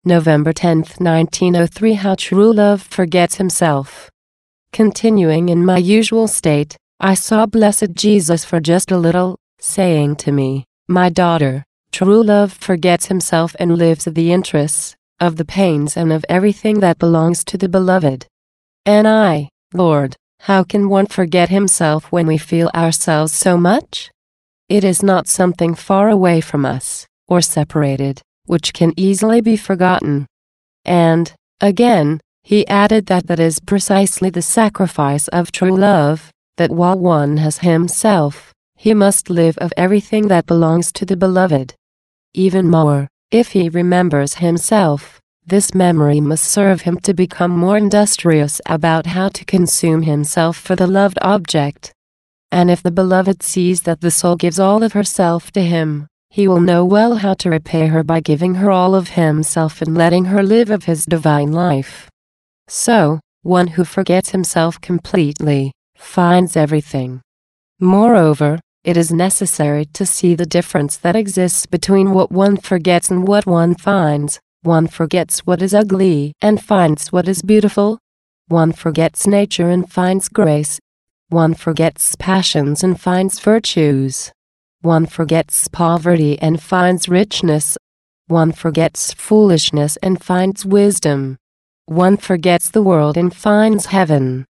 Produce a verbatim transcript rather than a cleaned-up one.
November tenth, nineteen oh three. How true love forgets himself. Continuing in my usual state, I saw blessed Jesus for just a little, saying to me, "My daughter, true love forgets himself and lives of the interests, of the pains and of everything that belongs to the beloved." And I, Lord, how can one forget himself when we feel ourselves so much? It is not something far away from us, or separated, which can easily be forgotten. And, again, he added that that is precisely the sacrifice of true love, that while one has himself, he must live of everything that belongs to the beloved. Even more, if he remembers himself, this memory must serve him to become more industrious about how to consume himself for the loved object. And if the beloved sees that the soul gives all of herself to him, he will know well how to repay her by giving her all of himself and letting her live of his divine life. So, one who forgets himself completely, finds everything. Moreover, it is necessary to see the difference that exists between what one forgets and what one finds. One forgets what is ugly and finds what is beautiful. One forgets nature and finds grace. One forgets passions and finds virtues. One forgets poverty and finds richness. One forgets foolishness and finds wisdom. One forgets the world and finds heaven.